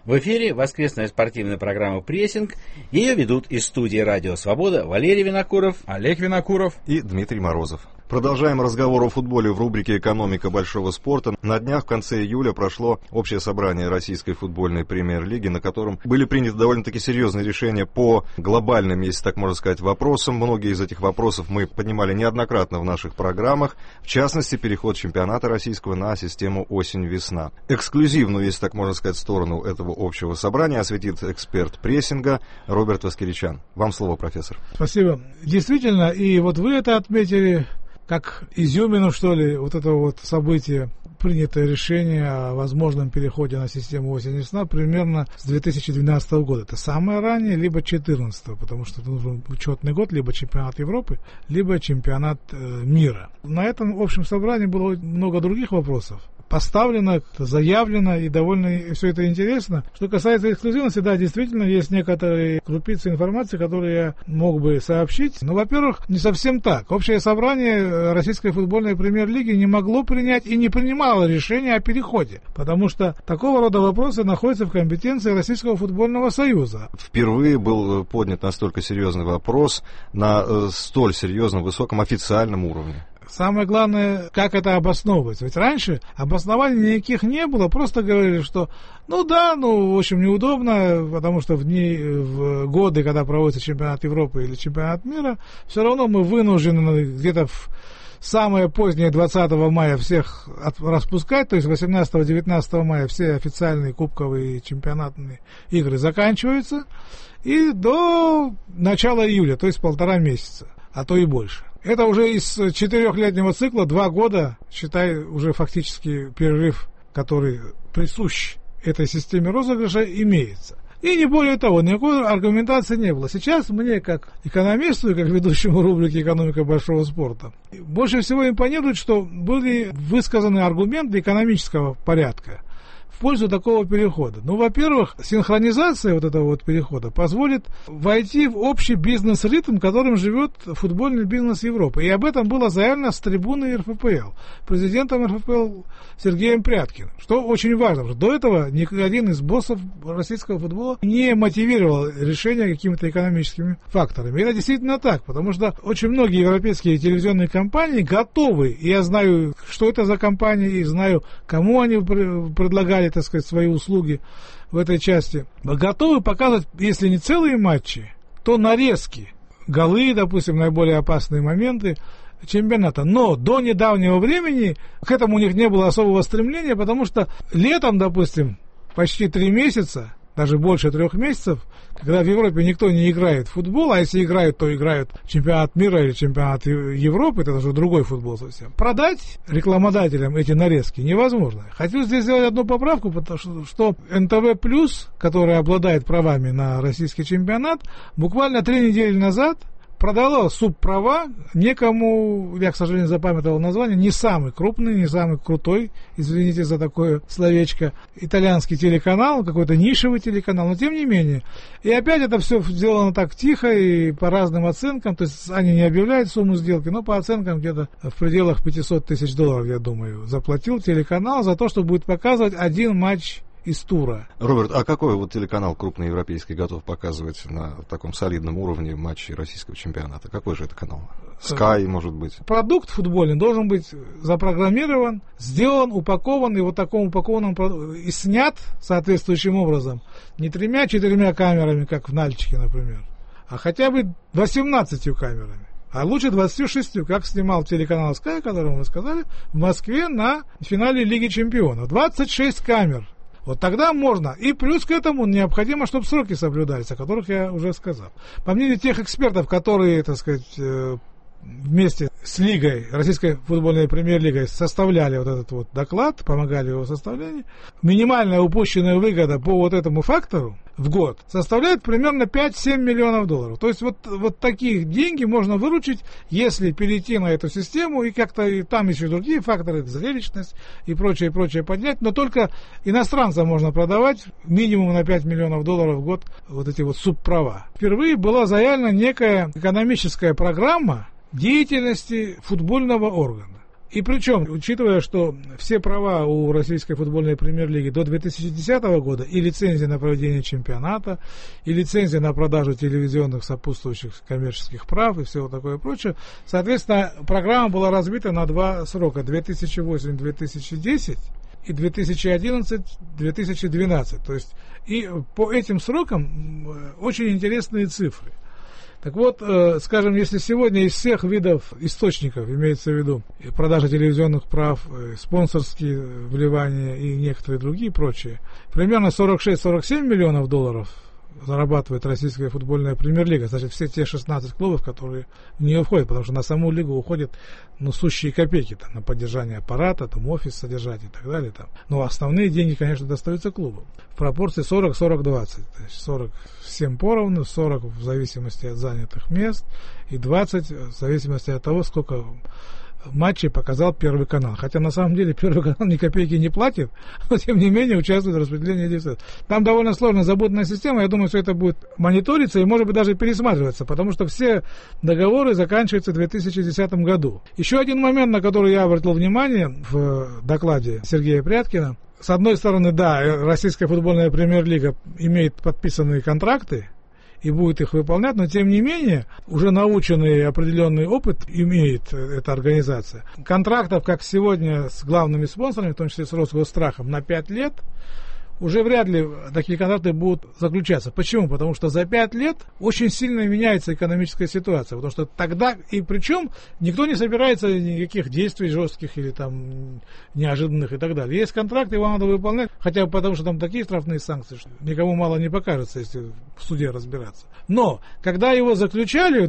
В эфире воскресная спортивная программа «Прессинг». Ее ведут из студии «Радио Свобода» Валерий Винокуров, Олег Винокуров и Дмитрий Морозов. Продолжаем разговор о футболе в рубрике «Экономика большого спорта». На днях в конце июля прошло общее собрание Российской футбольной премьер-лиги, на котором были приняты довольно-таки серьезные решения по глобальным, если так можно сказать, вопросам. Многие из этих вопросов мы поднимали неоднократно в наших программах. В частности, переход чемпионата российского на систему осень-весна. Эксклюзивную, если так можно сказать, сторону этого общего собрания осветит эксперт прессинга Роберт Воскиричан. Вам слово, профессор. Спасибо. Действительно, и вот вы это отметили, как изюмину, что ли, вот этого вот события, принятое решение о возможном переходе на систему осень-весна примерно с 2012 года. Это самое раннее, либо 2014, потому что это нужен учетный год, либо чемпионат Европы, либо чемпионат мира. На этом общем собрании было много других вопросов. Поставлено, заявлено, и довольно все это интересно. Что касается эксклюзивности, да, действительно, есть некоторые крупицы информации, которые я мог бы сообщить. Но, во-первых, не совсем так. Общее собрание Российской футбольной премьер-лиги не могло принять и не принимало решение о переходе, потому что такого рода вопросы находятся в компетенции Российского футбольного союза. Впервые был поднят настолько серьезный вопрос на столь серьезном, высоком официальном уровне. Самое главное, как это обосновывается. Ведь раньше обоснований никаких не было, просто говорили, что в общем, неудобно, потому что в годы, когда проводится чемпионат Европы или чемпионат мира, все равно мы вынуждены где-то в самое позднее 20 мая всех распускать, то есть 18-19 мая все официальные кубковые чемпионатные игры заканчиваются, и до начала июля, то есть 1,5 месяца, а то и больше. Это уже из 4-летнего цикла 2 года, считай, уже фактически перерыв, который присущ этой системе розыгрыша, имеется. И не более того, никакой аргументации не было. Сейчас мне, как экономисту и как ведущему рубрики «Экономика большого спорта», больше всего импонирует, что были высказаны аргументы экономического порядка в пользу такого перехода. Во-первых, синхронизация вот этого вот перехода позволит войти в общий бизнес-ритм, которым живет футбольный бизнес Европы. И об этом было заявлено с трибуны РФПЛ, президентом РФПЛ Сергеем Пряткиным, что очень важно, потому что до этого ни один из боссов российского футбола не мотивировал решение какими-то экономическими факторами. И это действительно так, потому что очень многие европейские телевизионные компании готовы, и я знаю, что это за компании, и знаю, кому они предлагали, так сказать, свои услуги в этой части, готовы показывать, если не целые матчи, то нарезки, голы, допустим, наиболее опасные моменты чемпионата. Но до недавнего времени к этому у них не было особого стремления, потому что летом, допустим, почти 3 месяца, даже больше 3 месяцев, когда в Европе никто не играет в футбол, а если играют, то играют чемпионат мира или чемпионат Европы, это уже другой футбол совсем. Продать рекламодателям эти нарезки невозможно. Хочу здесь сделать одну поправку, потому что НТВ+, который обладает правами на российский чемпионат, буквально 3 недели назад продала субправа некому, я, к сожалению, запамятовал название, не самый крупный, не самый крутой, извините за такое словечко, итальянский телеканал, какой-то нишевый телеканал, но тем не менее. И опять это все сделано так тихо и по разным оценкам, то есть они не объявляют сумму сделки, но по оценкам где-то в пределах $500 тысяч, я думаю, заплатил телеканал за то, что будет показывать один матч из тура. Роберт, а какой вот телеканал крупный европейский готов показывать на таком солидном уровне матчи российского чемпионата? Какой же это канал? Sky, может быть? Продукт футбольный должен быть запрограммирован, сделан, упакован, и вот таком упакованном и снят соответствующим образом. Не 3-4 камерами, как в Нальчике, например, а хотя бы 18 камерами. А лучше 26, как снимал телеканал Sky, о котором вы сказали, в Москве на финале Лиги Чемпионов. 26 камер. Вот тогда можно. И плюс к этому необходимо, чтобы сроки соблюдались, о которых я уже сказал. По мнению тех экспертов, которые, так сказать, вместе с Лигой, Российской футбольной премьер-лигой, составляли вот этот вот доклад, помогали в его составлении, минимальная упущенная выгода по вот этому фактору в год составляет примерно 5-7 миллионов долларов. То есть вот такие деньги можно выручить, если перейти на эту систему, и как-то и там еще другие факторы, зрелищность и прочее поднять, но только иностранцам можно продавать минимум на 5 миллионов долларов в год вот эти вот субправа. Впервые была заявлена некая экономическая программа деятельности футбольного органа. И причем, учитывая, что все права у российской футбольной премьер-лиги до 2010 года, и лицензия на проведение чемпионата, и лицензия на продажу телевизионных сопутствующих коммерческих прав и все такое прочее, соответственно, программа была разбита на 2 срока: 2008-2010 и 2011-2012. То есть, и по этим срокам очень интересные цифры. Так вот, скажем, если сегодня из всех видов источников, имеется в виду продажа телевизионных прав, спонсорские вливания и некоторые другие прочие, примерно 46-47 миллионов долларов зарабатывает российская футбольная премьер-лига, значит, все те 16 клубов, которые в нее входят, потому что на саму лигу уходят, сущие копейки, там, на поддержание аппарата, там, офис содержать и так далее. Там. Но основные деньги, конечно, достаются клубам. В пропорции 40-40-20. То есть 40 всем поровну, 40 в зависимости от занятых мест и 20 в зависимости от того, сколько матчей показал Первый канал. Хотя на самом деле Первый канал ни копейки не платит, но тем не менее участвует в распределении дефицита. Там довольно сложная запутанная система. Я думаю, что это будет мониториться и, может быть, даже пересматриваться, потому что все договоры заканчиваются в 2010 году. Еще один момент, на который я обратил внимание в докладе Сергея Пряткина. С одной стороны, да, российская футбольная премьер-лига имеет подписанные контракты и будет их выполнять, но тем не менее, уже наученный определенный опыт имеет эта организация. Контрактов, как сегодня, с главными спонсорами, в том числе с Росгосстрахом, на 5 лет, уже вряд ли такие контракты будут заключаться. Почему? Потому что за 5 лет очень сильно меняется экономическая ситуация. Потому что тогда, и причем, никто не собирается никаких действий жестких или там неожиданных и так далее. Есть контракт, его надо выполнять, хотя бы потому, что там такие штрафные санкции, что никому мало не покажется, если в суде разбираться. Но, когда его заключали в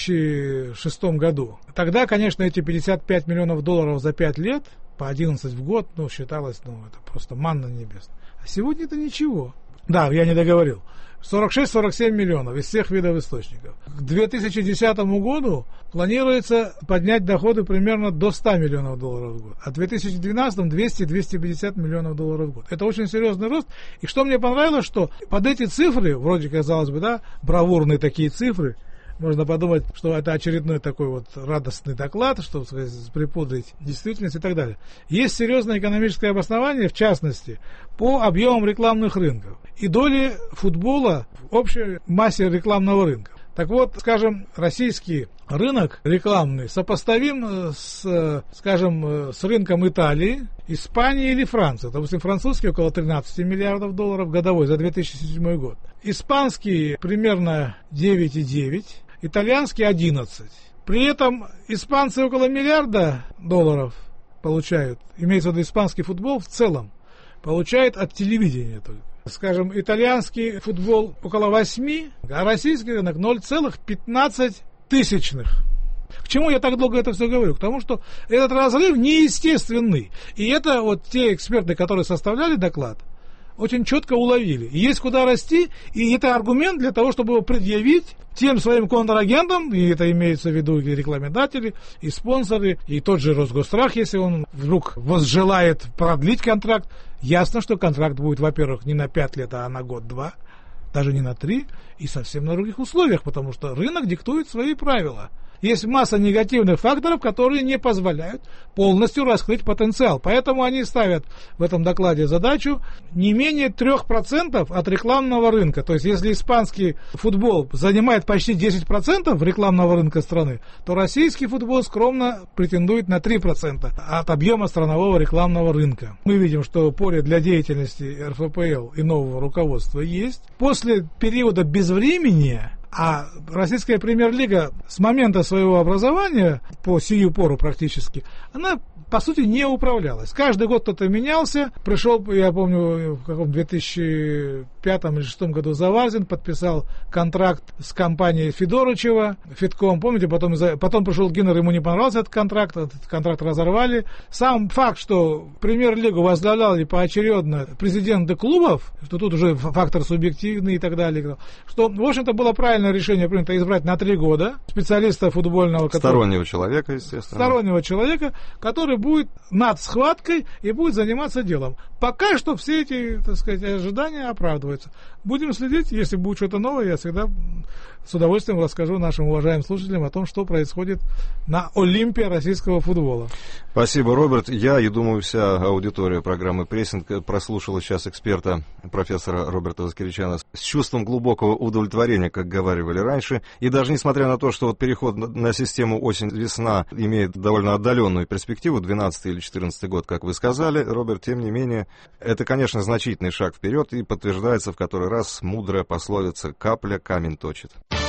2006 году, тогда, конечно, эти 55 миллионов долларов за 5 лет, по 11 в год, считалось, это просто манна небесная. А сегодня это ничего. Да, я не договорил. 46-47 миллионов из всех видов источников. К 2010 году планируется поднять доходы примерно до 100 миллионов долларов в год. А в 2012 200-250 миллионов долларов в год. Это очень серьезный рост. И что мне понравилось, что под эти цифры, вроде казалось бы, да, бравурные такие цифры, можно подумать, что это очередной такой вот радостный доклад, чтобы припудрить действительность и так далее. Есть серьезное экономическое обоснование, в частности, по объемам рекламных рынков и доли футбола в общей массе рекламного рынка. Так вот, скажем, российский рынок рекламный сопоставим с, скажем, с рынком Италии, Испании или Франции. Допустим, французский около 13 миллиардов долларов годовой за 2007 год. Испанский примерно 9,9, итальянский 11. При этом испанцы около миллиарда долларов получают, имеется в виду испанский футбол в целом, получает от телевидения только. Скажем, итальянский футбол около 8, а российский рынок 0,15. К чему я так долго это все говорю? К тому, что этот разрыв неестественный. И это вот те эксперты, которые составляли доклад, очень четко уловили. И есть куда расти, и это аргумент для того, чтобы его предъявить тем своим контрагентам, и это имеется в виду и рекламодатели, и спонсоры, и тот же Росгосстрах, если он вдруг возжелает продлить контракт. Ясно, что контракт будет, во-первых, не на 5 лет, а на год-два, даже не на 3, и совсем на других условиях, потому что рынок диктует свои правила. Есть масса негативных факторов, которые не позволяют полностью раскрыть потенциал. Поэтому они ставят в этом докладе задачу не менее 3% от рекламного рынка. То есть, если испанский футбол занимает почти 10% рекламного рынка страны, то российский футбол скромно претендует на 3% от объема странового рекламного рынка. Мы видим, что поле для деятельности РФПЛ и нового руководства есть. После периода безвременья, а российская премьер-лига с момента своего образования, по сию пору практически, она, по сути, не управлялась. Каждый год кто-то менялся. Пришел, я помню, в каком 2005 или 2006 году Заварзин подписал контракт с компанией Федорычева, Фитком. Помните, потом пришел Гиннер, ему не понравился этот контракт разорвали. Сам факт, что премьер-лигу возглавляли поочередно президенты клубов, что тут уже фактор субъективный и так далее, что, в общем-то, было правильно принципиальное решение принято избрать на 3 года специалиста футбольного. Стороннего человека, естественно. Стороннего человека, который будет над схваткой и будет заниматься делом. Пока что все эти, так сказать, ожидания оправдываются. Будем следить, если будет что-то новое, я всегда с удовольствием расскажу нашим уважаемым слушателям о том, что происходит на Олимпе российского футбола. Спасибо, Роберт. Я и думаю, вся аудитория программы «Прессинг» прослушала сейчас эксперта, профессора Роберта Заскиричана, с чувством глубокого удовлетворения, как говаривали раньше. И даже несмотря на то, что вот переход на систему осень-весна имеет довольно отдаленную перспективу, 12 или 14 год, как вы сказали, Роберт, тем не менее, это, конечно, значительный шаг вперед и подтверждается в который раз мудрая пословица «капля камень точит».